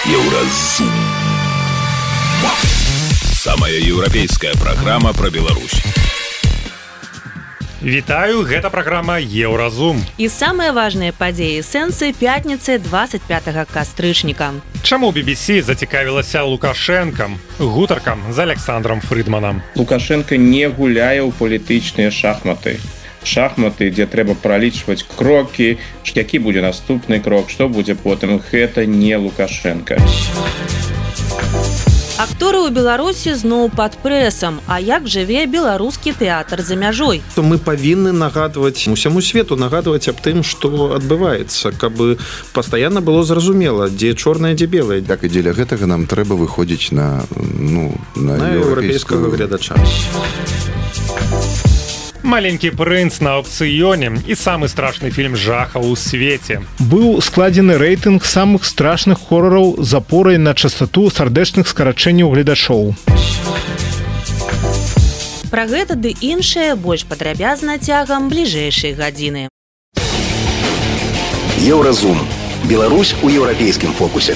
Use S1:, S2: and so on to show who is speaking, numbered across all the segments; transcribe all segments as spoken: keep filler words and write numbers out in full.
S1: Еўразум. Самая еўрапейская праграма пра Беларусь.
S2: Вітаю, гэта праграма Еўразум.
S3: І самыя важныя падзеі сэнсы пятніцы двадцать пятага кастрычніка.
S2: Чаму би би си зацікавілася Лукашэнкам? Гутаркам з Александром Фрыдманам.
S4: Лукашенко не гуляе ў палітычныя шахматы. Шахматы, дзе трэба пралічваць крокі, які будзе наступны крок, што будзе потым. Гэта не Лукашенко.
S3: Акторы ў Беларусі зноў пад прэсам. А як жыве беларускі тэатр за мяжой?
S5: Мы павінны нагадваць усяму свету, нагадваць аб тым, што адбываецца, каб пастаянна было зразумела, дзе чорнае, дзе белае.
S6: Так і дзеля гэтага нам трэба выходзіць на, ну, на,
S5: на еўрапейскага гледача.
S2: Маленькі прынц на аўкцыёне і самы страшны фільм жахаў у свеце.
S7: Быў складзены рэйтынг самых страшных хорараў з апорай на частату сардэчных скарачэнняў гледачоў.
S3: Пра гэта ды іншае больш падрабязна цягам бліжэйшай гадзіны.
S1: Еўразум. Беларусь у еўрапейскім фокусе.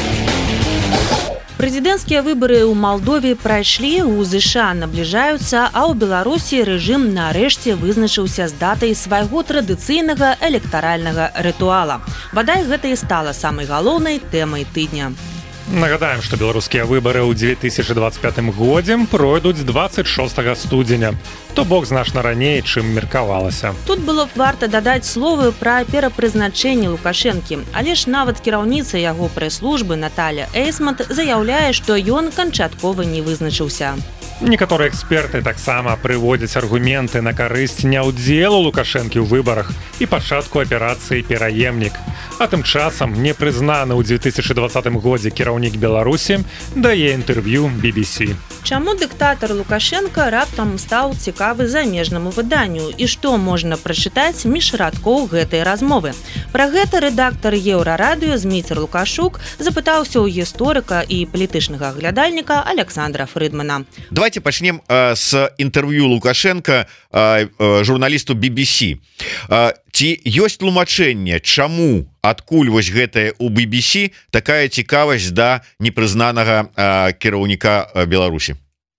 S3: Прэзідэнцкія выбары ў Малдове прайшлі, у ЗША набліжаюцца, а ў Беларусі рэжым нарэшце вызначыўся з датай свайго традыцыйнага электаральнага рытуала. Бадай, гэта і стала самай галоўнай тэмай тыдня.
S2: Нагадаем, што беларускія выбары ў две тысячы двадцать пятым годзе пройдуць двадцать шостага студзеня. То бок значна раней, чым меркавалася.
S3: Тут было б варта дадаць словы пра перапрызначэнне Лукашэнкі, але ж нават кіраўніца яго прэс-службы Наталя Эйсмонт заяўляе, што ён канчаткова не вызначыўся.
S2: Некаторыя эксперты таксама прыводзяць аргументы на карысць няўдзелу Лукашэнкі ў выбарах і пачатку аперацыі «Пераемнік». А тым часам непрызнаны ў две тысячы двадцатым годзе кіраўнік Беларусі дае інтэрв'ю би би си.
S3: Чаму дыктатар Лукашенко раптам стаў цікавы замежнаму выданню і што можна прачытаць між радкоў гэтай размовы? Пра гэта рэдактар Еўрарадыё Зміцер Лукашук запытаўся ў гісторыка і палітычнага аглядальніка Александра Фрыдмана.
S8: Давайте пачнем э, с інтэрв'ю Лукашенко э, э, журналісту би би си. Э, ці ёсць тлумачэнне, чаму адкуль вось гэтая у би би си такая цікавасць да непрызнанага э, кіраўніка э, Беларусі?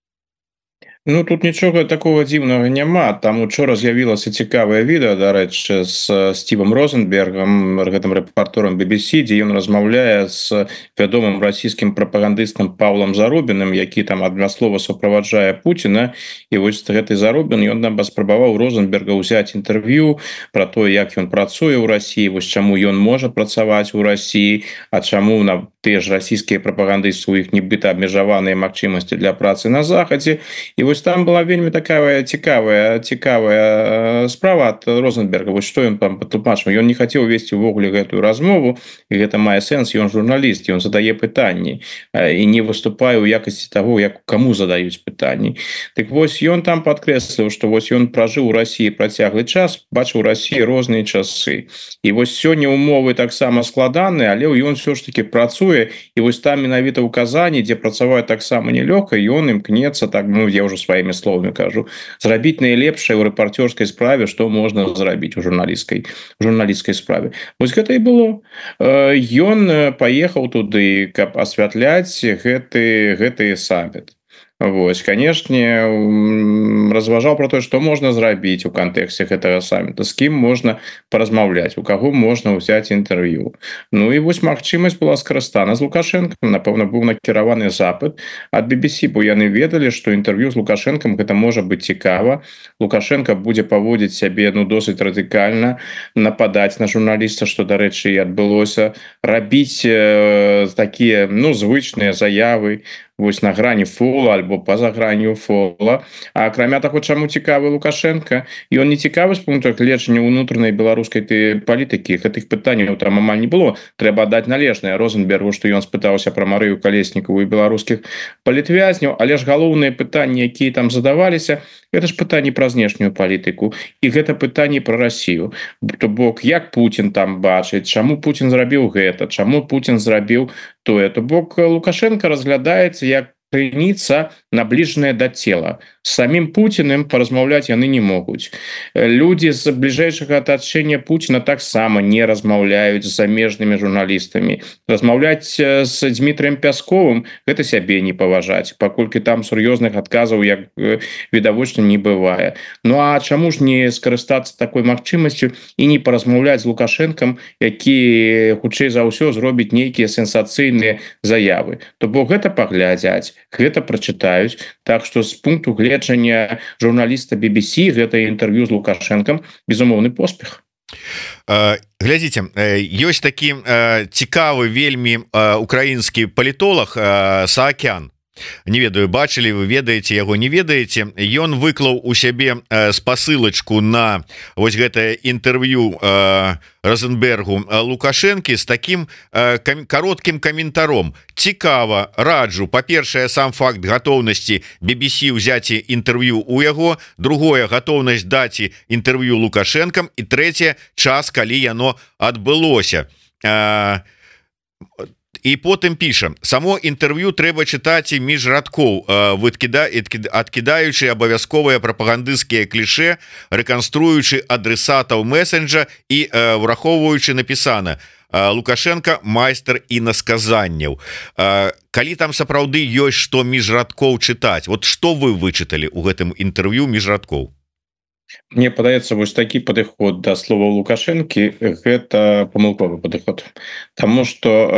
S4: Ну, тут нічога такого дзіўнага няма. Там учора з'явілася цікавае відэа, дарэчы, з Стівом Розенбергам, гэтым рэпарторам би би си, дзе ён размаўляе з вядомым расійскім прапагандыстам Павлам Зарубіным, які там адмыслова суправаджае Пуціна. І вось гэты Зарубін, ён нам паспрабаваў Розенберга ўзяць інтэрв'ю пра тое, як ён працуе ў Расіі, вось чаму ён можа працаваць у Расіі, а чаму на тыя ж расійскія прапагандысты у іх нібыта абмежаваныя магчымасці для працы на Захадзе. І вось там была вельмі такая цікавая цікавая справа ад Розенберга. Вось што ён там патлумачыў. Ён не хацеў весці ўвогуле гэтую размову, і гэта мае сэнс, ён журналіст, ён задае пытанні і не выступае ў якасці таго, як каму задаюць пытанні. Так вось ён там падкрэсліў, што вось ён пражыў у Расіі працяглы час, бачыў у Расіі розныя часы. І вось сёння умовы таксама складаныя, але ён ўсё ж таки працуе. І вось там менавіта ў Казані, дзе працаваць таксама нелёгка, ён імкнецца, так, ну, я ўжо сваімі словамі кажу, зрабіць найлепшае ў рэпарцёрскай справе, што можна зрабіць у журналісцкай журналісцкай справе. Вось гэта і было. Ён паехаў туды, каб асвятляць гэты гэты саміт. Вось, канешне, разважаў пра тое, што можна зрабіць у кантэксце гэтага саміта, з кім можна паразмаўляць, у каго можна ўзяць інтэрв'ю. Ну і вось магчымасць была скарыстана з Лукашэнкам, напэўна, быў накіраваны запыт ад би би си, бо яны ведалі, што інтэрв'ю з Лукашэнкам гэта можа быць цікава. Лукашенко будзе паводзіць сябе, ну, досыць радыкальна, нападаць на журналіста, што, дарэчы, і адбылося, рабіць э, такія, ну, звычныя заявы, вось на грані фола альбо па-за гранню фола. А акрамя таго, чаму цікавы Лукашенко? Ён не цікавы з пункту гледжання ўнутранай беларускай палітыкі. Гэтых пытанняў там амаль не было. Трэба аддаць належнае Розенбергу, што ён спытаўся пра Марыю Калеснікаву і беларускіх палітвязняў, але ж галоўныя пытанні, якія там задаваліся, гэта ж пытанні пра знешнюю палітыку. І гэта пытанні пра Расію. То бок, як Пуцін там бачыць, чаму Пуцін зрабіў гэта, чаму Пуцін зрабіў тое. То бок, Лукашенко разглядаецца як крыніца набліжаныя да цела. З самім Путіным паразмаўляць яны не могуць. Людзі з бліжэйшага атачэння Путіна таксама не размаўляюць з замежнымі журналістамі. Размаўляць з Дмітрием Пясковым гэта сябе не паважаць, паколькі там сур'ёзных адказаў як відавочна не бывае. Ну а чаму ж не скарыстацца такой магчымасцю і не паразмаўляць з Лукашэнкам, які хутчэй за ўсё зробіць нейкія сенсацыйныя заявы. То бок гэта паглядзяць, гэта прачытаюць. Так што з пункту гледжання журналіста би би сі гэта інтэрв'ю з Лукашэнкам безумоўны поспех.
S8: Глядзіце, ёсць такі цікавы вельмі украінскі палітолог Саакян. Не ведаю, бачылі вы, ведаеце яго, не ведаеце. Ён выклаў у сябе спасылачку на вось гэтае інтэрв'ю Розенбергу Лукашэнкі з такім кароткім каментаром. Цікава, раджу, па-першае, сам факт гатоўнасці би би сі ўзяці інтэрв'ю у яго, другое, гатоўнасць даці інтэрв'ю Лукашэнкам, і трэцяе, час, калі яно адбылося. І потым піша: само інтэрв'ю трэба чытаць і між радкоў, адкідаючы абавязковыя прапагандысцкія кліше, рэканструючы адресатаў месенджа і врахоўваючы напісана: Лукашенко майстар інасказанняў. Калі там сапраўды ёсць што між радкоў чытаць, вот што вы вычыталі ў гэтым інтэрв'ю між радкоў?
S4: Мне падаецца, вось такі падыход да словаў Лукашэнкі гэта памылковы падыход. Таму што э,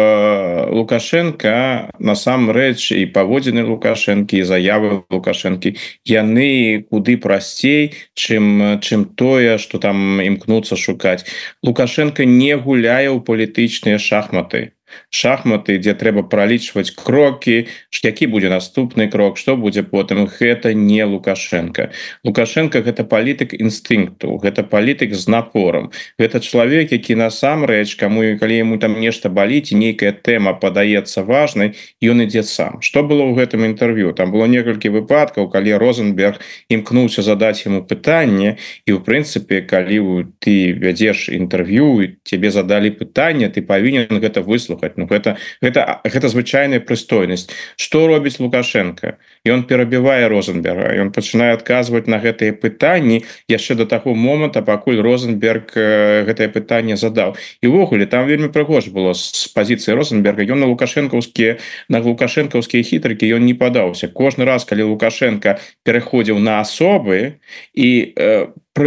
S4: Лукашенко насамрэч і паводзіны Лукашэнкі, і заявы Лукашэнкі яны куды прасцей, чым, чым тое, што там імкнуцца шукаць. Лукашенко не гуляе ў палітычныя шахматы. Шахматы, дзе трэба пралічваць крокі, які будзе наступны крок, што будзе потым. Гэта не Лукашенко. Лукашенко гэта палітык інстынкту, гэта палітык з напором. Гэта чалавек, які насамрэч, каму, калі яму там нешта баліць, нейкая тэма падаецца важнай, ён ідзе сам. Што было ў гэтым інтэрв'ю? Там было некалькі выпадкаў, калі Розенберг імкнуўся задаць яму пытанне, і ў прынцыпе, калі ты вядзеш інтэрв'ю, тебе задалі пытанне, ты павінен гэта выслухаць. Ну, гэта, гэта, гэта звычайная прыстойнасць. Што робіць Лукашенко? Ён перабівае Розенберга, ён пачынае адказваць на гэтыя пытанні яшчэ да таго моманта, пакуль Розенберг гэтае пытанне задаў. І ўвогуле там вельмі прыгожа было з пазіцыі Розенберга. Ён на лукашэнкаўскія на лукашэнкаўскія хітрыкі ён не падаўся. Кожны раз, калі Лукашенко пераходзіў на асобы і э,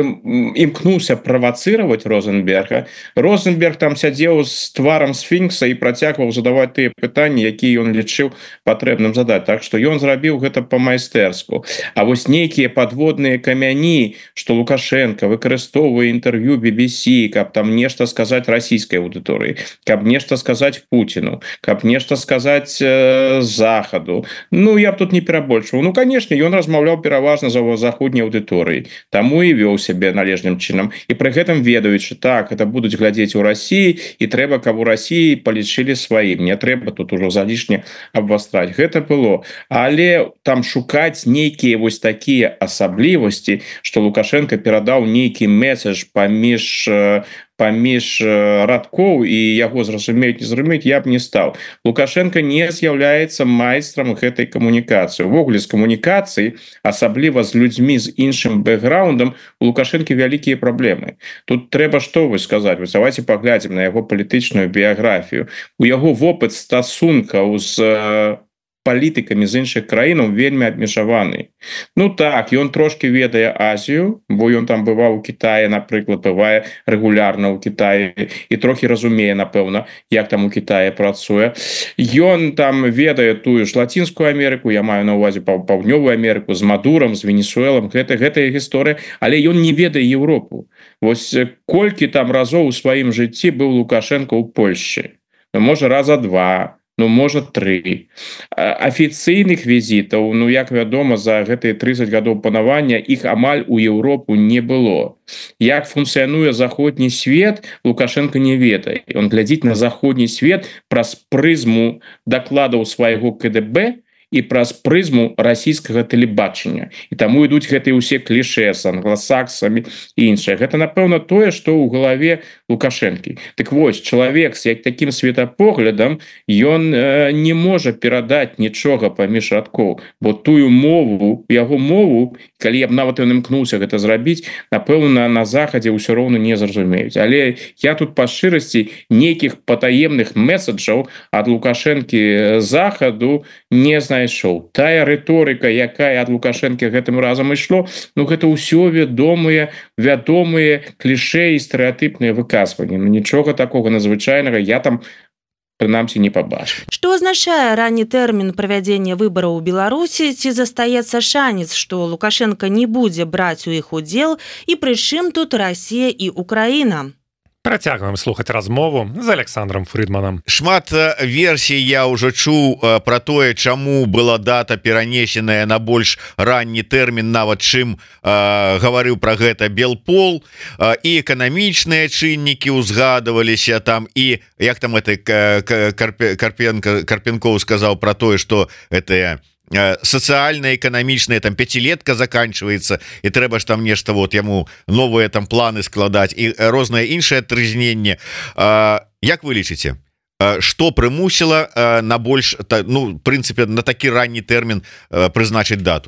S4: імкнуўся правацыраваць Розенберга, Розенберг там сядзеў з тварам сфінкса і працягваў задаваць тыя пытанні, якія ён лічыў патрэбным задаць. Так што ён зрабіў гэта па-майстэрску. А вось нейкія падводныя камяні, што Лукашенко выкарыстоўвае інтэрв'ю би би сі, каб там нешта сказаць расійскай аўдыторыі, каб нешта сказаць Пуціну, каб нешта сказаць э, захаду. Ну, я б тут не перабольшваў. Ну, канешне, ён размаўляў пераважна за заходняй аўдыторыі. Таму і вёў сябе належным чынам, і пры гэтым ведаючы, так, это будуць глядзець у Расіі, і трэба, каб у Расіі палічылі сваім, не трэба тут ужо залішне абвастраць. Гэта было, але там шукаць нейкія вось такія асаблівасці, што Лукашенко перадаў нейкі меседж паміж паміж радкоў і яго зразумець, не зразумець, я б не стаў. Лукашенко не з'яўляецца майстрам гэтай камунікацыі. Увогуле з камунікацыі, асабліва з людзьмі з іншым бэкграундам, у Лукашэнкі вялікія праблемы. Тут трэба што вы сказаць? Вы давайте паглядзім на яго палітычную біяграфію. У яго вопыт стасункаў з палітыкамі з іншых краінаў вельмі абмежаваны. Ну так, ён трошки ведае Азію, бо ён там бываў у Кітаі, напрыклад, бывае рэгулярна ў Кітаі і трохі разумее, напэўна, як там у Кітаі працуе. Ён там ведае тую ж Лацінскую Амерыку, я маю на ўвазе Паўднёвую Амерыку, з Мадурам, з Венесуэлам, гэта гэтая гісторыя, але ён не ведае Еўропу. Вось колькі там разоў у сваім жыцці быў Лукашенко ў Польшчы? Можа, раза два, ну, можа, тры. Афіцыйных візітаў, ну, як вядома, за гэтыя трыццаць гадоў панавання іх амаль у Еўропу не было. Як функцыянуе заходні свет, Лукашенко не ведае. Ён глядзіць на заходні свет праз прызму дакладаў свайго ка дэ бэ і праз прызму расійскага тэлебачання, і таму ідуць гэтыя ўсе кліше з англасаксамі і іншае. Гэта напэўна тое, што ў галаве Лукашэнкі. Так вось, чалавек з як такім светапоглядам, ён э, не можа перадаць нічога паміж радкоў, бо тую мову, яго мову, калі я б нават ён імкнуўся гэта зрабіць, напэўна, на захадзе ўсё роўна не зразумеюць. Але я тут па шчырасці нейкіх патаемных месаджаў ад Лукашэнкі захаду не знайшоў. Тая рыторыка, якая ад Лукашэнкі гэтым разам ішло, ну гэта ўсё вядомыя, вядомыя кліше і стэрэатыпныя выказванні. Ну, нічога такога надзвычайнага я там прынамсі не пабачыў.
S3: Што азначае ранні тэрмін правядзення выбараў у Беларусі, ці застаецца шанец, што Лукашенко не будзе браць у іх удзел, і прычым тут Расія і Украіна?
S2: Працягваем слухаць размову з Александром Фрыдманам.
S8: Шмат версій я ўжо чуў пра тое, чаму была дата перанесеная на больш ранні тэрмін, нават чым э, гаварыў пра гэта Белпол, э, і эканамічныя чыннікі узгадываліся там, і як там это Карпенко, Карпенков сказаў пра тое, што это сацыяльна-эканамічная там пяцілетка заканчивается, і трэба ж там нешта вот яму новыя там планы складаць і рознае іншае трызненне. Як вы лічыце, што прымусіла на больш, ну, в прынцыпе, на такі ранні тэрмін прызначыць дату?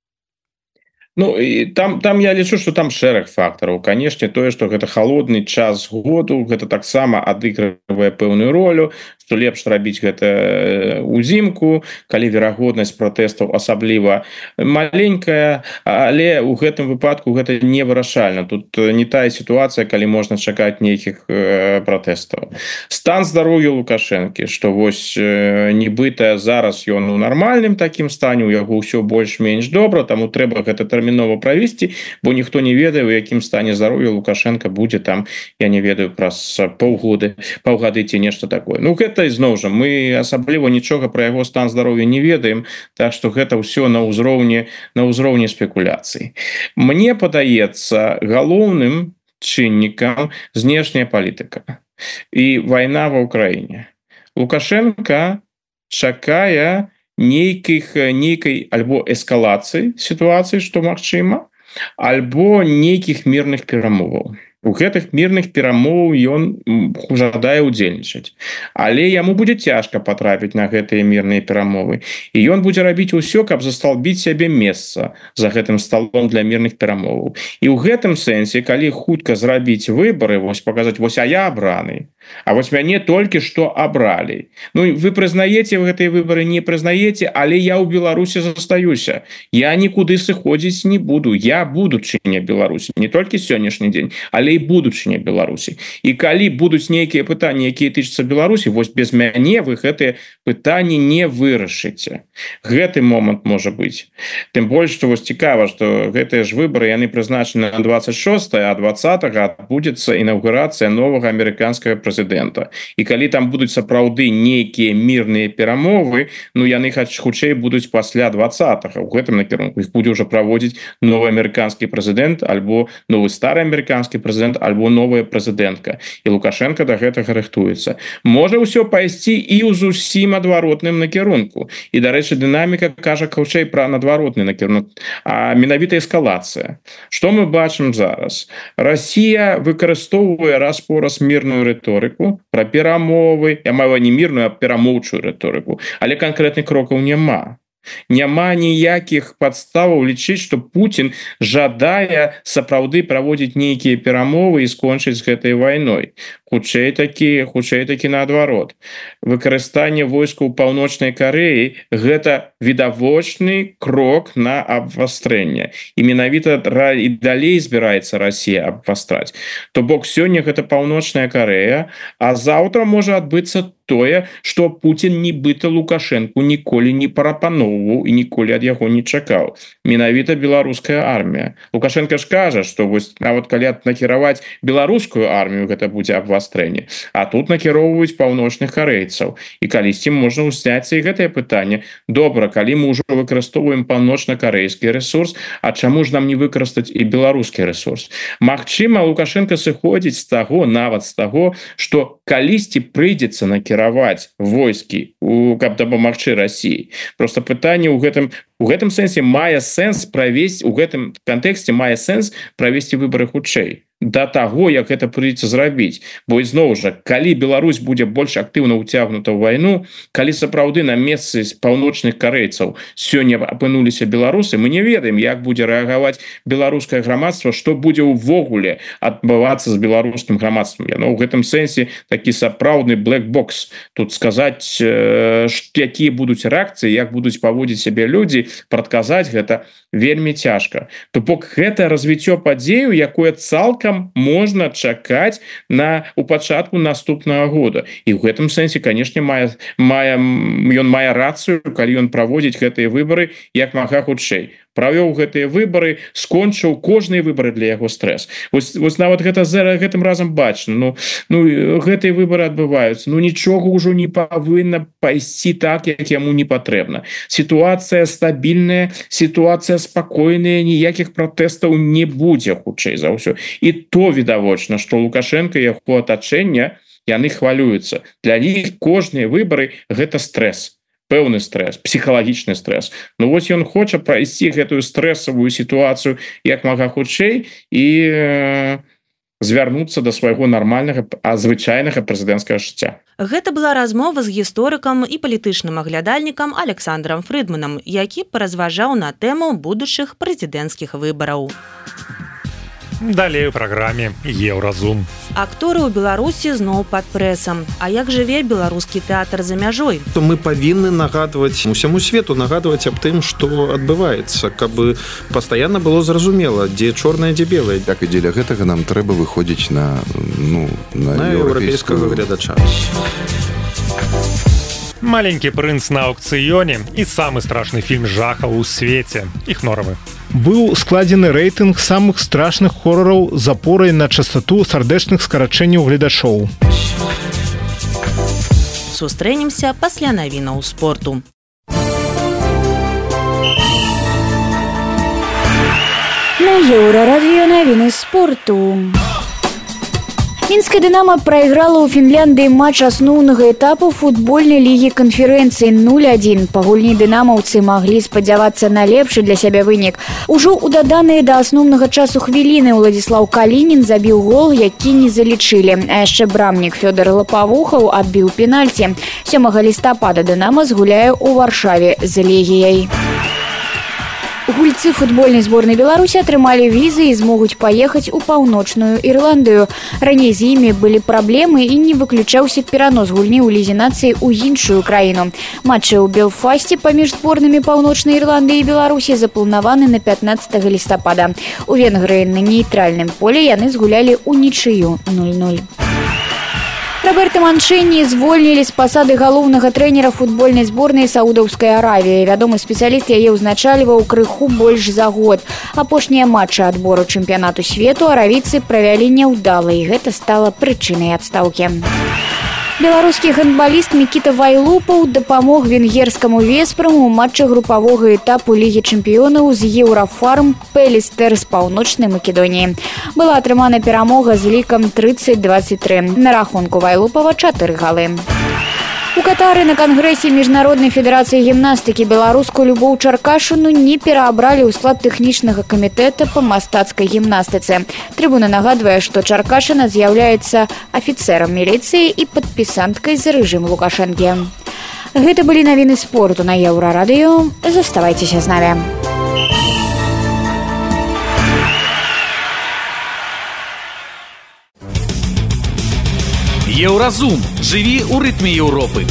S4: Ну і там там я лічу, што там шэраг фактараў. Канешне, тое, што гэта халодны час году, гэта таксама адыгрывае пэўную ролю, што лепш рабіць гэта ўзімку, калі верагоднасць пратэстаў асабліва маленькая, але ў гэтым выпадку гэта не вырашальна. Тут не тая сітуацыя, калі можна чакаць нейкіх пратэстаў. Стан здароўя Лукашэнкі, што вось нібыта зараз ён у нармальным такім стане, у яго ўсё больш-менш добра, таму трэба гэта тэрмінова правесці, бо ніхто не ведае, у якім стане здароўя Лукашенко будзе там, я не ведаю, праз паўгоды, паўгады ці нешта такое. Ну гэта ізноў жа, мы асабліва нічога пра яго стан здароўя не ведаем, так што гэта ўсё на ўзроўні на ўзроўні спекуляцый. Мне падаецца, галоўным чыннікам знешняя палітыка і вайна ва ўкраіне. Лукашенко чакае нейкіх нейкай альбо эскалацыі сітуацыі, што магчыма, альбо нейкіх мірных перамоваў. У гэтых мірных перамоваў ён жадае ўдзельнічаць. Але яму будзе цяжка патрапіць на гэтыя мірныя перамовы. І ён будзе рабіць усё, каб засталбіць сябе месца за гэтым сталом для мірных перамоваў. І ў гэтым сэнсе, калі хутка зрабіць выбары, вось паказаць, вось, а я абраны, а вось мяне толькі што абралі. Ну, вы прызнаеце гэтыя выбары, не прызнаеце, але я ў Беларусі застаюся. Я нікуды сыходзіць не буду. Я будучыня Беларусі. Не толькі сённяшні дзень, але і будучыня Беларусі. І калі будуць нейкія пытанні, якія тычацца Беларусі, вось без мяне вы гэтыя пытанні не вырашыце. Гэты момант можа быць. Тым больш, што вось цікава, што гэтыя ж выбары, яны прызначаны на двадцать шостае, а двадцатага адбудзецца інаўгурацыя новага амерыканскага прэзідэнта. І калі там будуць сапраўды нейкія мірныя перамовы, ну яны хутчэй будуць пасля двадцатага. У гэтым накірунку іх будзе ўжо праводзіць новы амерыканскі прэзідэнт, альбо новы стары амерыканскі прэзідэнт, альбо новая прэзідэнтка. І Лукашенко да гэтага рыхтуецца. Можа ўсё пайсці і ў зусім адваротным накірунку. І, дарэчы, дынаміка кажа хутчэй пра надваротны накірунак, а менавіта эскалацыя. Што мы бачым зараз? Расія выкарыстоўвае раз-пораз мірную рыторыку пра перамовы, я маю не мірную, а перамоўчую рыторыку, але канкрэтных крокаў няма. Няма ніякіх падставаў лічыць, што Путін жадае сапраўды праводзіць нейкія перамовы і скончыць з гэтай вайной. Хутчэй такі, хутчэй такі наадварот. Выкарыстанне войскаў Паўночнай Карэі – гэта відавочны крок на абвастрэнне. І менавіта і далей збіраецца Расія абвастраць. То бок сёння гэта Паўночная Карэя, а заўтра можа адбыцца тое, што Путін нібыта Лукашэнку ніколі не прапаноўваў і ніколі ад яго не чакаў. Менавіта беларуская армія. Лукашенко ж кажа, што вось нават калі накіраваць беларускую армію, гэта будзе абвастраць. абвастрэнне, а тут накіроўваюць паўночных карейцаў, і калісьці можна ўсняцца і гэтае пытанне. Добра, калі мы ўжо выкарыстоўваем паўночна-карейскі ресурс, а чаму ж нам не выкарыстаць і беларускі ресурс? Магчыма, Лукашенко сыходзіць з таго, нават з таго, што калісьці прыйдзецца накіраваць войскі, каб дапамагчы Расіі. Просто пытанне ў гэтым у гэтым сэнсе мае сэнс правесці, у гэтым кантэксце мае сэнс правесці выбары хутчэй да таго, як гэта прыйдзецца зрабіць. Бо ізноў жа, калі Беларусь будзе больш актыўна ўцягнута ў вайну, калі сапраўды на месцы з паўночных карейцаў сёння апынуліся беларусы, мы не ведаем, як будзе рэагаваць беларускае грамадства, што будзе ўвогуле адбывацца з беларускім грамадствам. Яно ў гэтым сэнсе такі сапраўдны блэк-бокс. Тут сказаць, э, якія будуць рэакцыі, як будуць паводзіць сябе людзі, прадказаць гэта вельмі цяжка. То бок гэта развіццё падзею, якое цалкам можна чакаць на у пачатку наступнага года. І ў гэтым сэнсе, канешне, мае мае ён мае рацыю, калі ён праводзіць гэтыя выбары як мага хутчэй. Правёў гэтыя выбары, скончыў кожныя выбары для яго стрэс. Вось, вось нават гэта за гэтым разам бачна. Ну, ну гэтыя выбары адбываюцца. Ну нічога ўжо не павінна пайсці так, як яму не патрэбна. Сітуацыя стабільная, сітуацыя спакойная, ніякіх пратэстаў не будзе хутчэй за ўсё. І то відавочна, што Лукашенко і яго атачэнне яны хвалююцца. Для іх кожныя выбары гэта стрэс. Пэўны стрэс, псіхалагічны стрэс. Ну вось ён хоча прайсці гэтую стрэсавую сітуацыю як мага хутчэй і э, звярнуцца да свайго нармальнага, а звычайнага прэзідэнцкага жыцця.
S3: Гэта была размова з гісторыкам і палітычным аглядальнікам Александром Фрыдманам, які паразважаў на тэму будучых прэзідэнцкіх выбараў.
S2: Далей у праграме Еўразум.
S3: Акторы ў Беларусі зноў пад прэсам. А як жыве беларускі тэатр за мяжой?
S5: То мы павінны нагадваць усяму свету, нагадваць аб тым, што адбываецца, каб пастаянна было зразумела, дзе чорнае, дзе белае.
S6: Так і дзеля гэтага нам трэба выходзіць на, ну, на,
S5: на еўрапейскага гледача.
S2: Маленькі прынц на аукцыёне і самы страшны фільм жахаў у свеце. Іх норавы.
S7: Быў складзены рэйтынг самых страшных хорараў з апорай на частату сардэчных скарачэнняў гледачоў.
S3: Сустрэнемся пасля навінаў спорту.
S9: На Еўрарадыё навіны спорту. Мінская «Дынамо» прайграла ў Фінляндыі матч асноўнага этапу футбольнай лігі канферэнцыі нуль адзін. Па гульні дынамаўцы маглі спадзявацца на лепшы для сябе вынік. Ужо ў даданыя да асноўнага часу хвіліны Уладзіслаў Калінін забіў гол, які не залічылі. А яшчэ брамнік Фёдор Лапавухаў адбіў пенальці. сёмага лістапада «Дынамо» згуляе ў Варшаве з «Легіяй». Гульцы футбольнай зборнай Беларусі атрымалі візы і змогуць паехаць у паўночную Ірландыю. Раней з імі былі праблемы і не выключаўся перанос гульні ў лізе нацыі ў іншую краіну. Матчы ў Белфасце паміж зборнымі паўночнай Ірландыі і Беларусі запланаваны на пятнаццатага лістапада. У Венгрыі на нейтральным поле яны згулялі ўнічыю нуль нуль. Роберта Манчини звольнілі з пасады галоўнага трэнера футбольнай зборнай Саудаўскай Аравіі. Вядомы спецыяліст яе ўзначальваў крыху больш за год. Апошнія матчы адбору чэмпіянату свету аравійцы правялі няўдала, і гэта стала прычынай адстаўкі. Беларускі гандбаліст Мікіта Вайлупаў дапамог венгерскаму Веспраму ў матчы групавога этапу Лігі чэмпіёнаў з Еўрафарм Пелістер з паўночнай Македоніі. Была атрымана перамога з лікам трыццаць дваццаць тры. На рахунку Вайлупава чатыры галы. У Катары на кангрэсе Міжнароднай федэрацыі гімнастыкі беларускую Любоў Чаркашыну не пераабралі ў склад тэхнічнага камітэта па мастацкай гімнастыцы. Трыбуна нагадвае, што Чаркашына з'яўляецца афіцэрам міліцыі і падпісанткай за рэжым Лукашэнкі. Гэта былі навіны спорту на Еўрарадыё. Заставайцеся з намі.
S10: Еўразум. Жыві ў рытме Еўропы.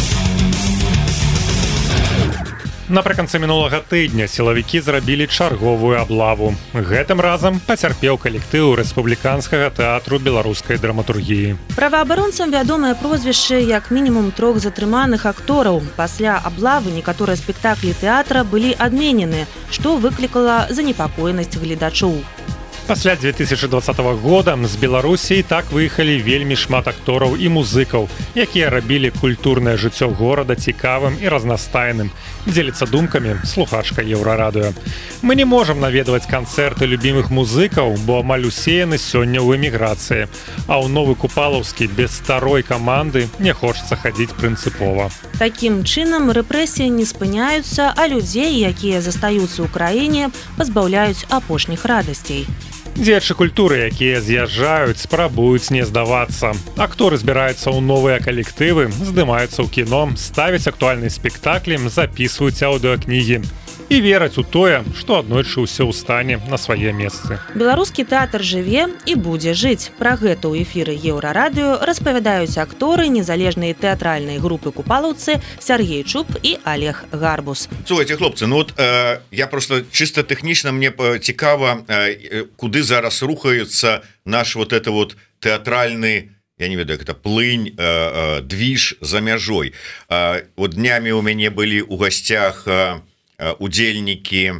S2: Напрыканцы мінулага тыдня сілавікі зрабілі чарговую аблаву. Гэтым разам пацярпеў калектыў рэспубліканскага тэатру беларускай драматургіі.
S3: Праваабаронцам вядомае прозвішча як мінімум трох затрыманых актораў. Пасля аблавы некаторыя спектаклі тэатра былі адменены, што выклікала занепакоенасць гледачоў.
S2: Пасля две тысячи двадцатого года з Беларусі так выехалі вельмі шмат актораў і музыкаў, якія рабілі культурнае жыццё горада цікавым і разнастайным. Дзеліцца думкамі слухачка Еўрарадыё. Мы не можам наведваць канцэрты любімых музыкаў, бо амаль усе яны сёння ў эміграцыі. А ў новы Купалаўскі без старой каманды не хочацца хадзіць прынцыпова.
S3: Такім чынам рэпрэсіі не спыняюцца, а людзей, якія застаюцца ў краіне, пазбаўляюць апошніх радасцей.
S2: Дзеячы культуры, якія з'язджаюць, спрабуюць не здавацца. Акторы збіраюцца ў новыя калектывы, здымаюцца ў кіно, ставяць актуальныя спектаклі, запісваюць аўдыокнігі. І вераць у тое, што аднойчы ўсё ўстане на свае месцы.
S3: Беларускі тэатр жыве і будзе жыць. Пра гэта ў эфіры Еўрарадыё распавядаюць акторы незалежнай тэатральнай групы Купалаўцы Сергей Чуб і Олег Гарбус.
S8: Слухайте, хлопцы, ну вот э, я просто чисто тэхнічна мне цікава, э, куды зараз рухаецца наш вот это вот тэатральны, я не ведаю, как это плынь, э, э, движ за мяжой. Э, вот днями у мяне былі ў гасцях э, удзельнікі,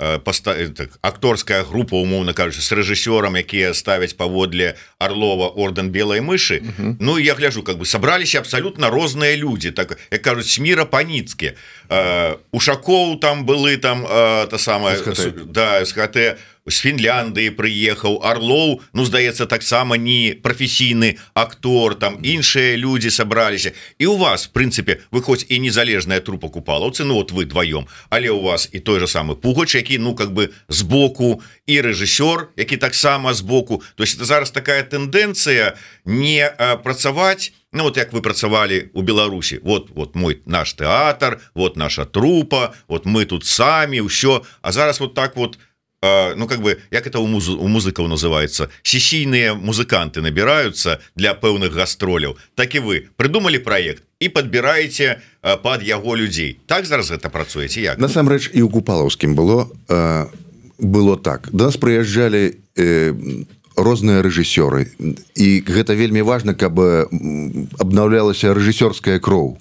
S8: акторская група, умоўна кажучы, с рэжысёрам, якія ставяць паводле Орлова ордэн белай мышы. Uh-huh. Ну я гляжу, как бы собраліся абсолютно розныя людзі, так як кажуць, сміра-паніцкі. Ушакоў там былы, там та самая, да, СХТ, з Фінляндыі прыехаў, Орлоў, ну здаецца, таксама не прафесійны актор, там іншыя людзі сабраліся. І у вас, в прынцыпе, вы хоць і незалежная трупа Купалаўцы, ну вот вы дваём, але у вас і той же самы Пугач, які, ну как бы збоку, і рэжысёр, які таксама збоку. То есть это зараз такая тэндэнцыя не а, працаваць, ну вот як вы працавалі у Беларусі, вот, вот мой наш тэатр, вот наша трупа, вот мы тут самі, ўсё, а зараз вот так вот, ну как бы, як это у, муз... у музыкаў называется, сесійныя музыканты набіраюцца для пэўных гастроляў, так і вы прыдумалі праект і падбіраеце пад яго людзей. Так зараз гэта працуеце, як?
S6: Насамрэч і ў Купалаўскім было э, было так. Да нас прыязджалі э, розныя рэжысёры, і гэта вельмі важна, каб абнаўлялася рэжысёрская кроў.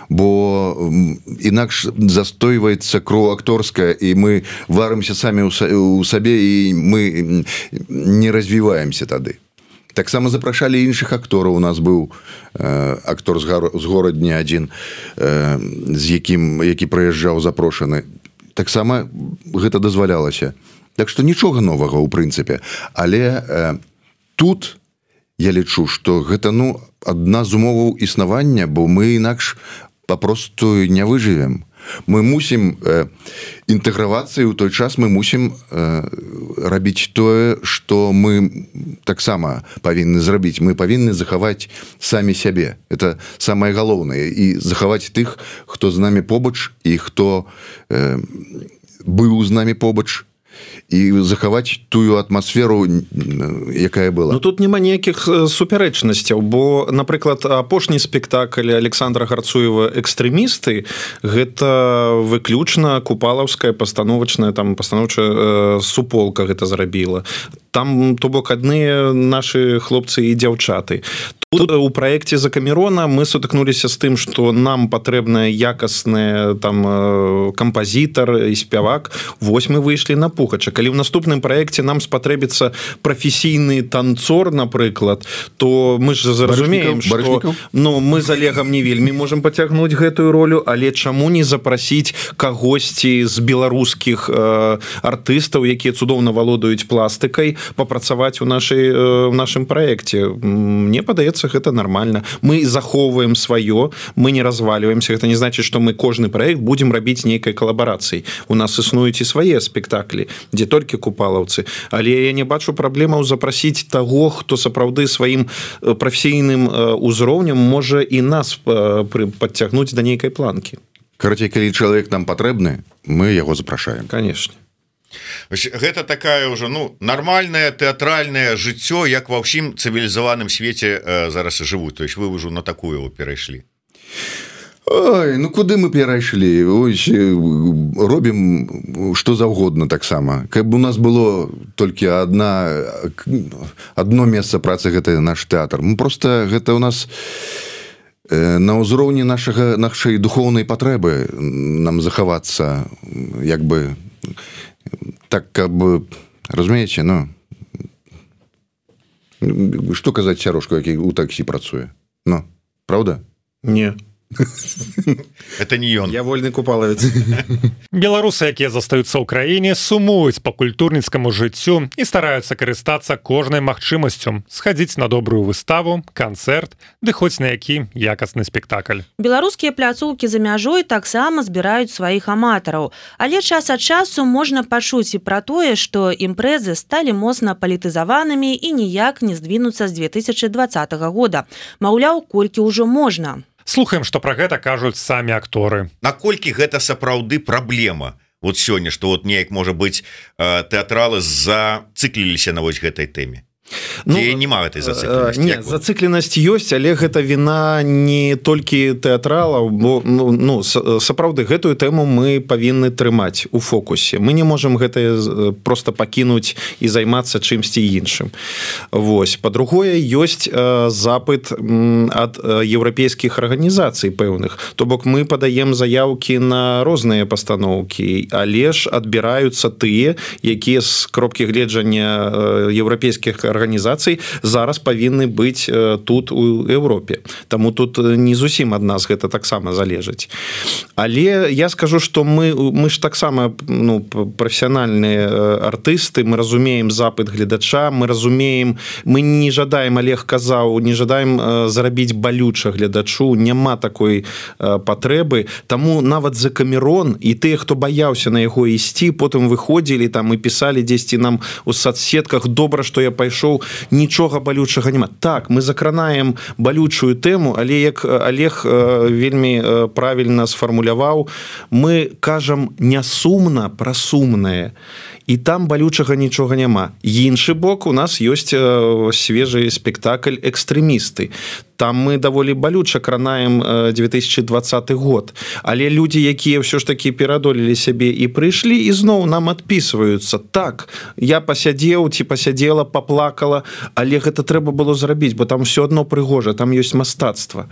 S6: Бо інакш застойваецца кроў акторская, і мы варымся самі ў сабе, і мы не развіваемся тады. Таксама запрашалі іншых актораў. У нас быў э, актор з, гар... з горадня адзін, э, з якім, які прыязджаў запрошаны. Таксама гэта дазвалялася. Так што нічога новага ў прынцыпе. Але э, тут я лічу, што гэта, ну, адна з умоваў існавання, бо мы інакш папросту не выжывем. Мы мусім э, інтэгравацца, і ў той час мы мусім э, рабіць тое, што мы таксама павінны зрабіць. Мы павінны захаваць самі сябе. Это самае галоўнае. І захаваць тых, хто з намі побач, і хто э, быў з намі побач, і захаваць тую атмасферу, якая была.
S5: Ну тут няма ніякіх супярэчнасцяў, бо, напрыклад, апошні спектакль Александра Гарцуева «Экстрэмісты» гэта выключна купалаўская пастановачная, там пастановчая э, суполка гэта зрабіла. Там, то бок, адныя нашы хлопцы і дзяўчаты. Тут у праекце «За Камерона» мы сутыкнуліся з тым, што нам патрэбная якасная там кампазітар і спявак. Вось мы выйшлі на Пугача. Калі ў наступным праекце нам спатрэбіцца прафесійны танцор, напрыклад, то мы ж зразумеем, што ну, мы з Олегам не вельмі можам пацягнуць гэтую ролю, але чаму не запрасіць кагосьці з беларускіх э, артыстаў, якія цудоўна валодаюць пластыкай, папрацаваць у нашай, э, у нашым праекце. Мне падаецца, гэта нормально. Мы захоўваем сваё, мы не разваливаемся. Гэта не значит, что мы кожны проект будем рабіць нейкай калабарацыі. У нас існуюць і свае спектаклі, дзе толькі купалаўцы. Але я не бачу праблемаў запрасіць таго, хто сапраўды сваім прафесійным узроўнем можа і нас падцягнуць да нейкай планкі.
S6: Карацей, калі чалавек нам патрэбны, мы яго запрашаем.
S5: Конечно.
S8: Гэта такая ўжо, ну, нармальнае тэатральнае жыццё, як ва ўсім цывілізаваным свеце э, зараз жывуць. То есть вы ўжо на такую перайшлі.
S6: Ой, ну куды мы перайшлі? Ось, робім што заўгодна таксама. Каб у нас было толькі адна адно месца працы, гэта наш тэатр. Мы просто гэта у нас на ўзроўні нашага нашай духоўнай патрэбы нам захавацца як бы так, каб, разумееце, ну, Што казаць Сярошку, які у таксі працуе? Ну, правда?
S5: Не.
S8: Это не ён.
S5: Я вольны купалавец.
S2: Беларусы, якія застаюцца ў краіне, сумуюць па культурніцкаму жыццю і стараюцца карыстацца кожнай магчымасцю схадзіць на добрую выставу, канцэрт, ды хоць на які якасны спектакль.
S3: Беларускія пляцоўкі за мяжой таксама збіраюць сваіх аматараў, але час ад часу можна пачуць і пра тое, што імпрэзы сталі моцна палітызаванымі і ніяк не здвінуцца з две тысячы двадцатага года. Маўляў, колькі ўжо можна.
S2: Слухаем, што пра гэта кажуць самі акторы.
S8: Наколькі гэта сапраўды праблема? Вот сёння, што вот неяк, можа быць, тэатралы зацыкліліся на вось гэтай тэме. Ну, нема гэтай зацыкленасці.
S5: Не, зацыкленасць ёсць, але гэта віна не толькі тэатралаў, бо ну, ну, сапраўды гэтую тэму мы павінны трымаць у фокусе. Мы не можам гэта просто пакінуць і займацца чымсьці іншым. Вось. Па-другое, ёсць запыт ад еўрапейскіх арганізацый пэўных. То бок мы падаем заяўкі на розныя пастаноўкі, але ж адбіраюцца тыя, якія з кропкі гледжання еўрапейскіх арганізацый арганізацый зараз павінны быць тут у Еўропе. Таму тут не зусім ад нас гэта таксама залежыць. Але я скажу, што мы, мы ж таксама ну, прафесіянальныя артысты, мы разумеем запыт гледача, мы разумеем, мы не жадаем, Олег казаў, не жадаем зарабіць балюча гледачу, няма такой патрэбы. Таму нават за Камерон і тыя, хто баяўся на яго ісці, потым выходзілі там і пісалі дзесьці нам у соцсетках: добра, што я пайшоў, нічога балючага няма. Так, мы закранаем балючую тэму, але як Олег вельмі правільна сфармуляваў, мы кажам не сумна пра сумнае. І там балючага нічога няма. Іншы бок, у нас ёсць свежы спектакль «Экстрэмісты». Там мы даволі балюча кранаем две тысячи двадцаты год. Але людзі, якія ўсё ж такі перадолелі сябе і прыйшлі, і зноў нам адпісваюцца. Так, я пасядзеў ці пасядзела, паплакала, але гэта трэба было зрабіць, бо там все адно прыгожа, там ёсць мастацтва.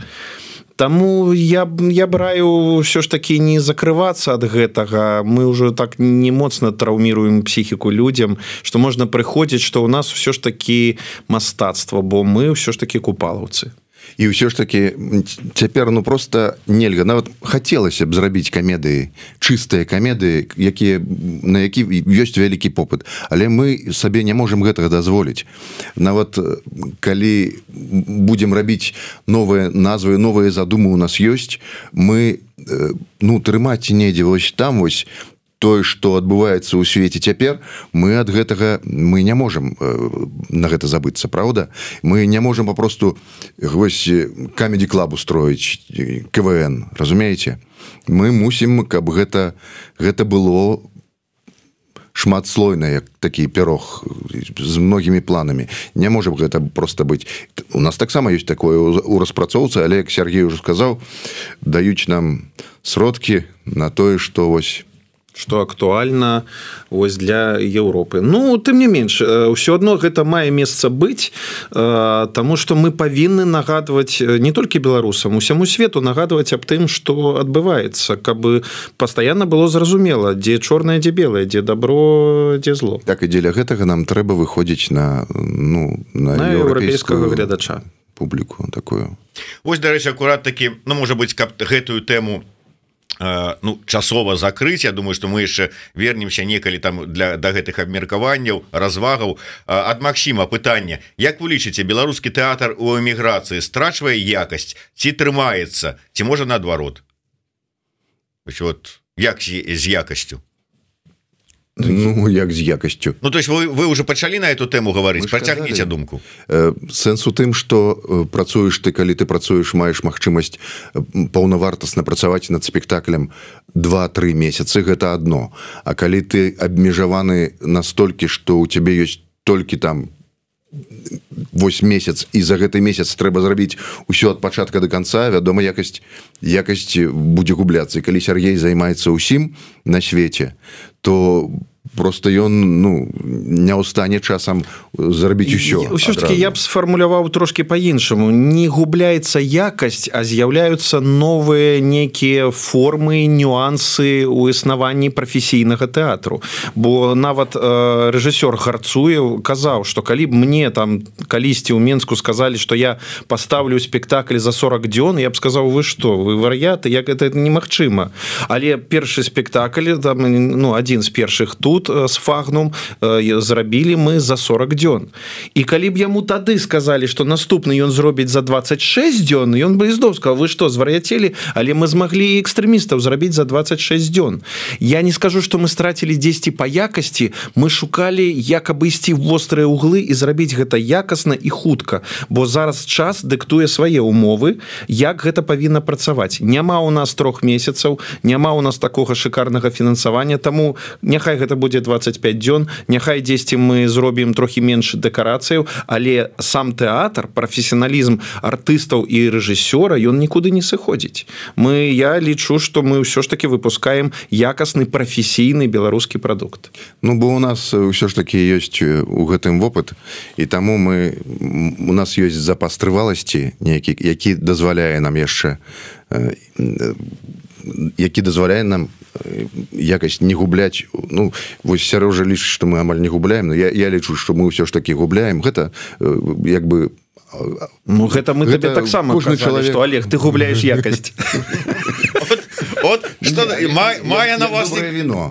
S5: Таму я, я б раю ўсё ж такі не закрывацца ад гэтага. Мы ўжо так не моцна траўміруем псіхіку людзям, што можна прыходзіць, што ў нас ўсё ж такі мастацтва, бо мы ўсё ж такі купалаўцы.
S6: І ўсё ж такі цяпер ну просто нельга, нават хацелася б зрабіць камедыі, чыстыя камедыі, якія на які ёсць вялікі попыт, але мы сабе не можам гэтага дазволіць. Нават калі будзем рабіць новыя назвы, новыя задумы у нас ёсць, мы ну трымаць недзе вось там вось тое, што адбываецца ў свеце цяпер, мы ад гэтага мы не можам на гэта забыцца, правда? Мы не можам папросту вось камеді-клаб устроіць, ка вэ эн, разумееце? Мы мусім, каб гэта, гэта было шматслойна, як такі пірог з многімі планамі. Не можа гэта проста быць. У нас таксама ёсць такое у распрацоўцы, але, як Сергей ўжо сказаў, даюць нам сродкі на тое, што вось
S5: што актуальна вось для Еўропы. Ну, тым не менш, ўсё адно гэта мае месца быць, таму што мы павінны нагадваць не толькі беларусам, усяму свету нагадваць аб тым, што адбываецца, каб пастаянна было зразумела, дзе чорнае, дзе белае, дзе добро, дзе зло.
S6: Так і дзеля гэтага нам трэба выходзіць на, ну, на,
S5: на еўрапейскага гледача.
S6: Публіку такую.
S8: Вось, дарэчы, акурат такі, ну, можа быць, каб гэтую тэму ну часова закрыць. Я думаю, што мы яшчэ вернемся некалі там для да гэтых абмеркаванняў, развагаў. Ад Максіма пытанне: як вы лічыце, беларускі тэатр у эміграцыі страчвае якасць ці трымаецца, ці можа наадварот? Вот як з якасцю?
S6: Ну, як з якасцю.
S8: Ну, то есть вы, вы уже пачалі на эту тэму гаварыць, працягніце думку.
S6: Сэнс у тым, што працуеш ты, калі ты працуеш, маеш магчымасць паўнавартасна працаваць над спектаклем два-тры месяцы, гэта адно. А калі ты абмежаваны настолькі, што ў цябе ёсць толькі там вось месяц, і за гэты месяц трэба зрабіць усё ад пачатка да канца, вядома, якасць, якасць будзе губляцца. І калі Сергей займаецца ўсім на свеце, то просто ён ну не ў стане часам зарабіць усё.
S5: Усё ж таки я б сфармуляваў трошки по-іншаму. Не губляецца якасць, а з'яўляюцца новыя некія формы, нюансы ў існаванні прафесійнага тэатру. Бо нават э, рэжысёр Гарцуев казаў, што калі б мне там калісьці ў Менску сказалі, што я паставлю спектакль за сорок дзён, я б сказаў, вы што, вы вар'яты, як это немагчыма. Але першы спектакль, там, ну, адзін з першых тут з Фагнум э, зрабілі мы за сорок дзён. І калі б яму тады сказалі, што наступны ён зробіць за двадцать шесть дзён, ён бы ізноў сказаў, вы што, звар'яцелі, але мы змаглі экстрэмістаў зрабіць за двадцать шесть дзён. Я не скажу, што мы страцілі дзесьці па якасці, мы шукалі, як абысці вострыя углы і зрабіць гэта якасна і хутка, бо зараз час дыктуе свае умовы, як гэта павінна працаваць. Няма ў нас трох месяцаў, няма ў нас такога шикарнага фінансавання, таму няхай гэта будзе двадцать пять дзён, няхай дзесьці мы зробім трохі менш дэкарацыяў, але сам тэатр, прафесіяналізм артыстаў і рэжысёра, ён нікуды не сыходзіць. Мы, я лічу, што мы ўсё ж таки выпускаем якасны прафесійны беларускі прадукт.
S6: Ну, бо у нас ўсё ж таки ёсць у гэтым вопыт, і таму мы, у нас ёсць запас трываласці нейкі, які дазваляе нам яшчэ які дазваляе нам якасць не губляць. Ну, вось Сярожа лічыць, што мы амаль не губляем, но я, я лічу, што мы ўсё ж таки губляем. Гэта як бы...
S5: Ну, гэта мы гэта табе таксама казалі, чалавек... што, Олег, ты губляеш якасць.
S8: От, што, мае на вас...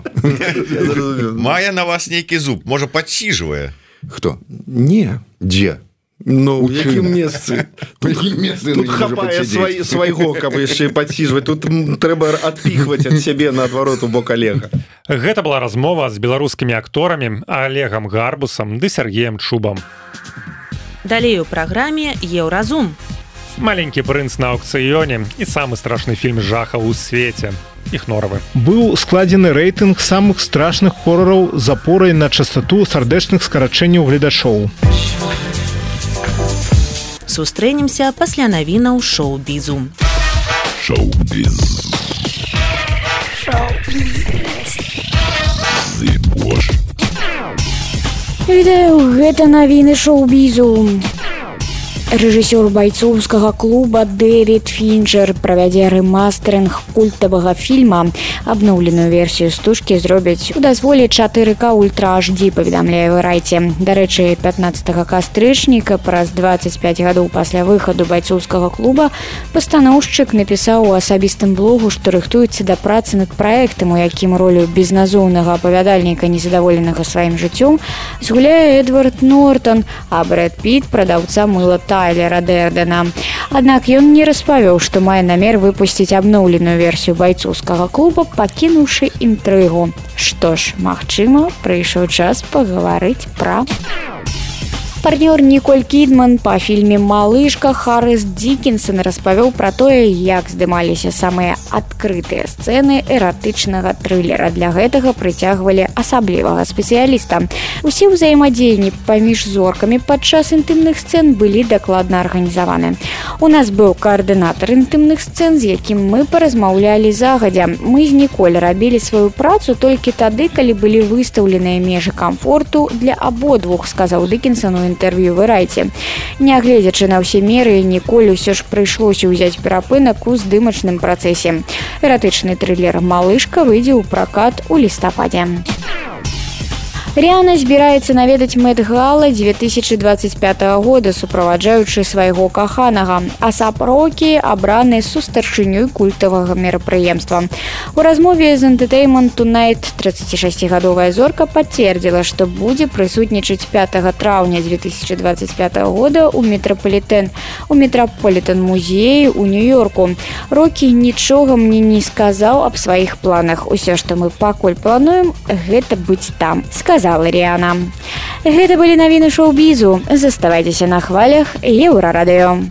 S8: Мае на вас нейкі зуб, можа, падсіжвае?
S6: Хто?
S5: Не.
S6: Дзе?
S5: Ну, у якім месцы? Тут, тут хапае свай, свайго, каб яшчэ падсіжваць. Тут трэба адпіхваць ад сябе наадварот у бок Олега.
S2: Гэта была размова з беларускімі акторамі Олегам Гарбусам ды Сергеем Чубам.
S3: Далей у праграме «Еўразум».
S2: Маленькі прынц на аукцыёне і самы страшны фільм жахаў у свеце. Іх норавы.
S7: Быў складзены рэйтынг самых страшных хорараў з апорай на частату сардэчных скарачэнняў гледачоў.
S3: Сустрэнемся пасля навінаў шоу-бізу.
S1: Шоу-біз.
S9: Вітаю, гэта навіны шоу-бізу. Рэжысёр байцоўскага клуба Дэвід Фінчер правядзе рэмастэрынг культавага фільма. Абноўленую версію стужкі зробяць у дазволе чатыры ка Ультра эйч ди, паведамляе Варайце. Дарэчы, пятнаццатага кастрычніка, праз двадцать пять гадоў пасля выхаду байцоўскага клуба, пастаноўшчык напісаў у асабістым блогу, што рыхтуецца да працы над праектам, у якім ролю безназоўнага апавядальніка, незадаволенага сваім жыццём, згуляе Эдвард Нортон, а Брэд Піт прадаўца мыла Тайлера Дэрдэна. Аднак ён не распавёў, што мае намер выпусціць абноўленую версію байцоўскага клуба, пакінуўшы інтрыгу. Што ж, магчыма, прыйшоў час пагаварыць пра... Партнёр Ніколь Кідман па фільме «Малышка» Харрис Диккенсон распавёў пра тое, як здымаліся самыя адкрытыя сцэны эратычнага трылера. Для гэтага прыцягвалі асаблівага спецыяліста. Усе ўзаемадзеянні паміж зоркамі падчас інтымных сцэн былі дакладна арганізаваны. У нас быў каардынатар інтымных сцэн, з якім мы паразмаўлялі загадзя. Мы з Ніколь рабілі сваю працу толькі тады, калі былі выстаўленыя межы камфорту для абодвух, сказаў Диккенсон у інтэрв'ю Варайце. Нягледзячы на ўсе меры, Ніколь усё ж прыйшлося ўзяць перапынак у здымачным працэсе. Эратычны трылер «Малышка» выйдзе ў пракат у лістападзе. Ріана збіраецца наведаць Мэт-гала две тысячи двадцать пятого года, суправаджаючы свайго каханага. Асап Рокі абраны сустарчынёй культавага мерапрыемства. У размове з Entertainment Tonight тридцатишестигадовая зорка пацвердзіла, што будзе прысутнічаць пятого траўня две тысячи двадцать пятого года ў метрапалітэн у метрапалітэн-музеі ў Нью-Йорку. Рокі нічога мне не сказаў аб сваіх планах. Усё, што мы пакуль плануем, гэта быць там, сказала Ріана. Гэта былі навіны шоу-бізу. Заставайцеся на хвалях Еўрарадыё.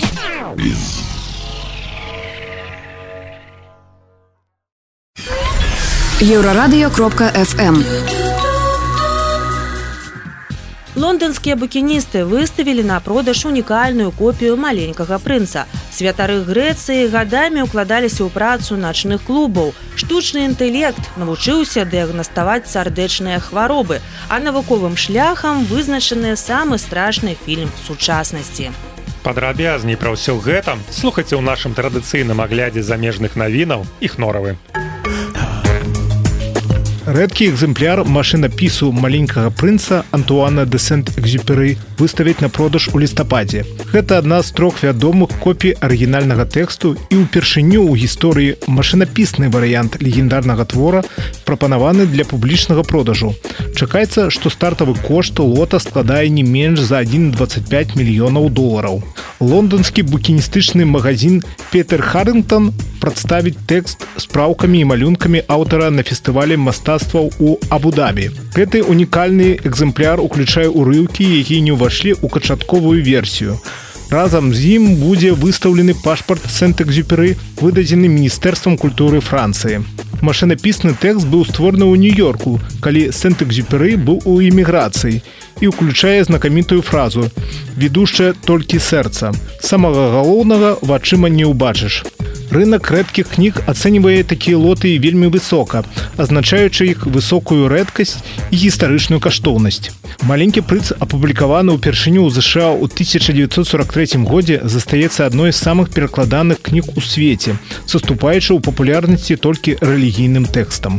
S11: Еўрарадыё кропка эф эм.
S3: Лондонскія букіністы выставілі на продаж унікальную копію маленькага прынца. Святары Грэцыі гадамі укладаліся ў працу начных клубаў. Штучны інтэлект навучыўся дыягнаставаць сардэчныя хваробы, а навуковым шляхам вызначаны самы страшны фільм сучаснасці.
S2: Падрабязней пра ўсё гэта слухайце ў нашым традыцыйным аглядзе замежных навінаў і хноравы.
S7: Рэдкі экземпляр машынапісу маленькага прынца Антуана де Сент-Экзюпері выставяць на продаж у лістападзе. Гэта адна з трох вядомых копій арыгінальнага тэксту і ўпершыню ў гісторыі машынапісны варыянт легендарнага твора прапанаваны для публічнага продажу. Чакаецца, што стартавы кошт лота складае не менш за адзін дваццаць пяць мільёнаў долараў. Лондонскі букіністычны магазин Петер Харрингтон прадставіць тэкст з праўкамі і малюнкамі аўтара на фестывалі мастацтваў у Абу-Дабі. Гэты унікальны экземпляр уключае урыўкі, якія не ўвайшлі ў канчатковую версію. Разам з ім будзе выстаўлены пашпарт Сент-Экзюпері, выдадзены Міністэрствам культуры Францыі. Машынапісны тэкст быў створаны ў Нью-Йорку, калі Сент-Экзюпері быў у эміграцыі і ўключае знакамітую фразу «Ведушча толькі сэрца. Самага галоўнага вачыма не ўбачыш». Рынак рэдкіх кніг ацэньвае такія лоты вельмі высока, азначаючы іх высокую рэдкасць і гістарычную каштоўнасць. Маленькі прынц, апублікаваны ўпершыню ў ЗША ў тысяча дзевяцьсот сорок трэцім годзе, застаецца адной з самых перакладаных кніг у свеце, саступаючы ў папулярнасці толькі рэлігійным тэкстам.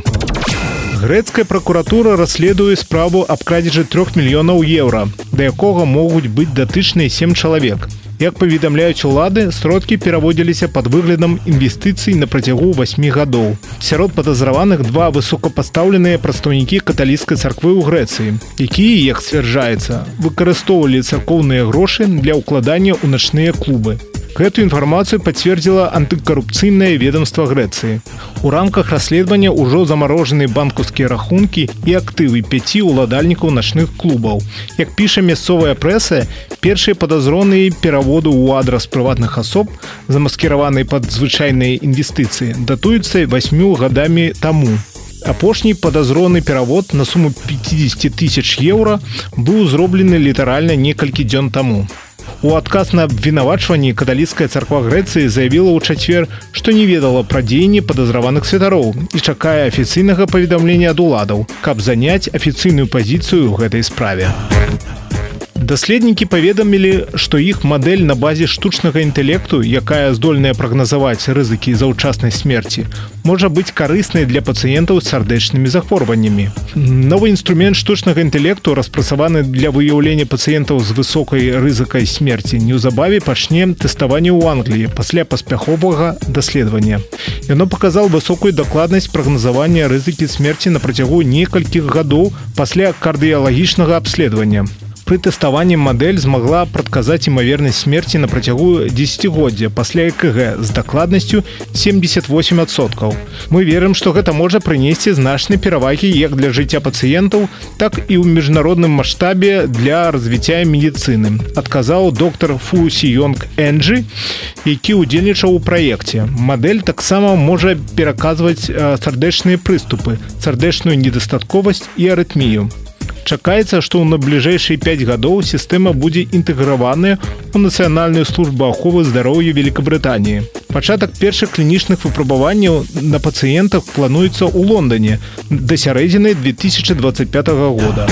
S7: Грэцкая пракуратура расследуе справу аб крадзежы трох мільёнаў еўра, да якога могуць быць датычныя сем чалавек. Як паведамляюць улады, сродкі пераводзіліся пад выглядам інвестыцый на працягу васьмі гадоў. Сярод падазраваных два высокапастаўленыя прадстаўнікі каталіцкай царквы ў Грэцыі, якія, як сцвярджаецца, выкарыстоўвалі царкоўныя грошы для ўкладання ў начныя клубы. Гэтую інфармацыю пацвердзіла антыкарупцыйнае ведомства Грэцыі. У рамках расследавання ўжо замарожаны банкаўскія рахункі і актывы пяці ўладальнікаў начных клубаў. Як піша мясцовая прэса, першыя падазроныя пераводы ў адрас прыватных асоб, замаскіраваныя пад звычайныя інвестыцыі, датуюцца васьмю гадамі таму. Апошні падазроны перавод на суму пяцьдзесят тысяч еўра быў зроблены літаральна некалькі дзён таму. У адказ на абвінавачванні каталіцкая царква Грэцыі заявіла ў чацвер, што не ведала пра дзеянні падазраваных святароў і чакае афіцыйнага паведамлення ад уладаў, каб заняць афіцыйную пазіцыю ў гэтай справе. Даследнікі паведамілі, што іх мадэль на базе штучнага інтэлекту, якая здольная прагназаваць рызыкі заўчаснай смерці, можа быць карыснай для пацыентаў з сардэчнымі захворваннямі. Новы інструмент штучнага інтэлекту, распрацаваны для выяўлення пацыентаў з высокай рызыкай смерці, неўзабаве пачне тэставанне ў Англіі пасля паспяховага даследавання. Яно паказала высокую дакладнасць прагназавання рызыкі смерці на працягу некалькіх гадоў пасля кардыялагічнага абследавання. Пры тэставанні мадэль змагла прадказаць імавернасць смерці на працягу дзесяцігоддзя пасля ЭКГ з дакладнасцю семьдесят восемь адсоткаў. Мы верым, што гэта можа прынесці значныя перавагі як для жыцця пацыентаў, так і ў міжнародным маштабе для развіцця медыцыны, адказаў доктар Фу Сіёнг Энджі, які ўдзельнічаў у праекце. Мадэль таксама можа пераказваць сардэчныя прыступы, сардэчную недастатковасць і арытмію. Чакаецца, што ў набліжэйшыя пяць гадоў сістэма будзе інтэграваная ў Нацыянальную службу аховы здароўя Великабрытаніі. Пачатак першых клінічных выпрабаванняў на пацыентах плануецца ў Лондоне да сярэдзіны две тысячи двадцать пятого года.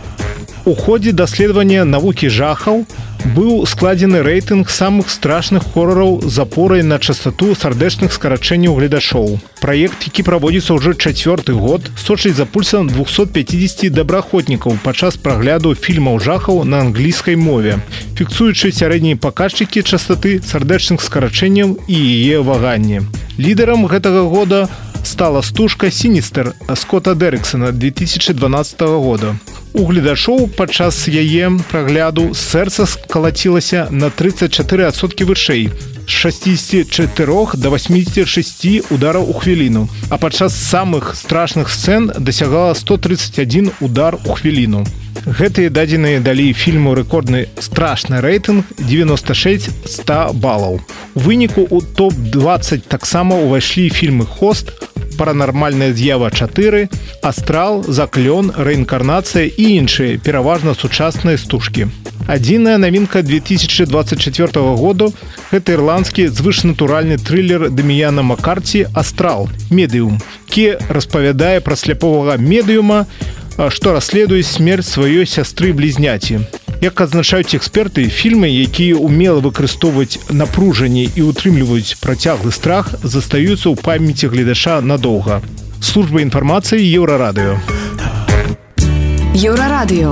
S7: У ходзе даследавання навукі жахаў быў складзены рэйтынг самых страшных хорараў з апорай на частату сардэчных скарачэнняў гледачоў. Праект, які праводзіцца ўжо чацвёрты год, сочыць за пульсам двухсот пятидесяти добраахвотнікаў падчас прагляду фільмаў жахаў на англійскай мове, фіксуючы сярэднія паказчыкі частаты сардэчных скарачэнняў і яе ваганні. Лідарам гэтага года стала стужка «Сіністер» Скотта Дэрыксона две тысячи дванадцатого года. У гледачоў падчас яе прагляду сэрца скалацілася на тридцать четыре адсоткі вышэй, з шестидесяти четырёх до восьмидесяти шести удараў у хвіліну, а падчас самых страшных сцэн дасягала сто тридцать один удар у хвіліну. Гэтыя дадзеныя далі фільму рэкордны страшны рэйтынг девяносто шесть ста балаў. У выніку ў топ двадцать таксама ўвайшлі фільмы «Хост», паранармальная з'ява чатыры, астрал, заклён, рэінкарнацыя і іншыя, пераважна сучасныя стужкі. Адзіная навінка две тысячи двадцать четвёртого году – гэта ірландскі звышнатуральны трылер Даміяна Маккарці «Астрал. Медыум», які распавядае пра сляповага медыума, што расследуе смерць сваёй сястры-блізняці. Як адзначаюць эксперты, фільмы, якія умела выкарыстоўваць напружанне і ўтрымліваюць працяглы страх, застаюцца ў памяці гледача надоўга. Служба інфармацыі Еўрарадыё.
S11: Еўрарадыё.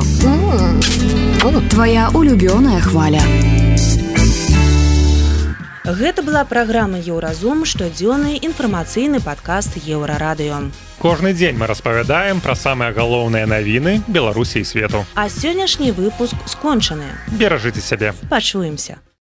S11: Твоя улюбёная хваля.
S3: Гэта была праграма «Еўразум», штодзённы інфармацыйны падкаст Еўрарадыё.
S2: Кожны дзень мы распавядаем пра самыя галоўныя навіны Беларусі і свету.
S3: А сённяшні выпуск скончаны.
S2: Беражыце сябе.
S3: Пачуемся.